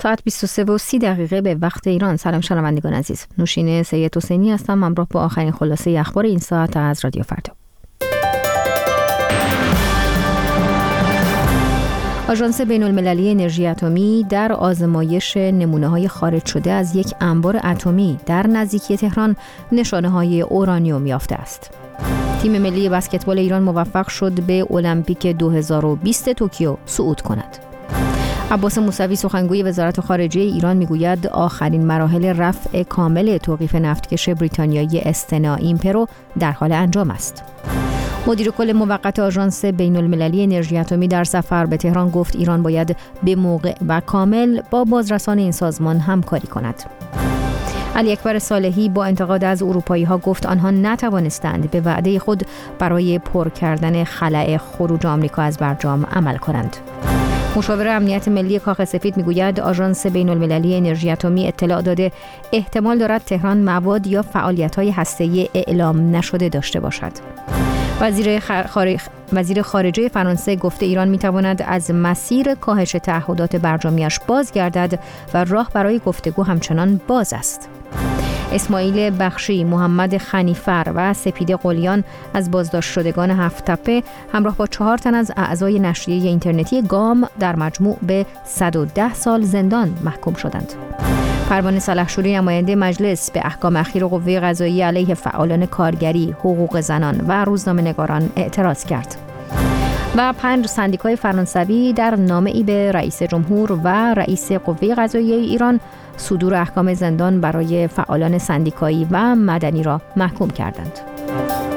ساعت 23:30 به وقت ایران. سلام شنوندگان عزیز. نوشین سید حسینی هستم، همراه با آخرین خلاصه اخبار این ساعت از رادیو فردا. آژانس بین‌المللی انرژی اتمی در آزمایش نمونه‌های خارج شده از یک انبار اتمی در نزدیکی تهران نشانه‌های اورانیوم یافته است. تیم ملی بسکتبال ایران موفق شد به المپیک 2020 توکیو صعود کند. عباس موسوی سخنگوی وزارت خارجه ایران میگوید آخرین مراحل رفع کامل توقیف نفتکش بریتانیایی استنا ایمپرو در حال انجام است. مدیر کل موقت آژانس بین‌المللی انرژی اتمی در سفر به تهران گفت ایران باید به موقع و کامل با بازرسان این سازمان همکاری کند. علی اکبر صالحی با انتقاد از اروپایی‌ها گفت آنها نتوانستند به وعده خود برای پر کردن خلأ خروج آمریکا از برجام عمل کنند. مشاور امنیت ملی کاخ سفید میگوید آژانس بین‌المللی انرژی اتمی اطلاع داده احتمال دارد تهران مواد یا فعالیت‌های هسته‌ای اعلام نشده داشته باشد. وزیر خارجه فرانسه گفته ایران میتواند از مسیر کاهش تعهدات برجامیش بازگردد و راه برای گفتگو همچنان باز است. اسماعیل بخشی، محمد خنیفر و سپیده قلیان از بازداشت شدگان هفت‌تپه همراه با 4 تن از اعضای نشریه اینترنتی گام در مجموع به 110 سال زندان محکوم شدند. پروانه صالحشوری نماینده مجلس به احکام اخیر قوه قضاییه علیه فعالان کارگری، حقوق زنان و روزنامه‌نگاران اعتراض کرد. و 5 سندیکای فرانسوی در نامه‌ای به رئیس جمهور و رئیس قوه قضاییه ایران صدور احکام زندان برای فعالان سندیکایی و مدنی را محکوم کردند.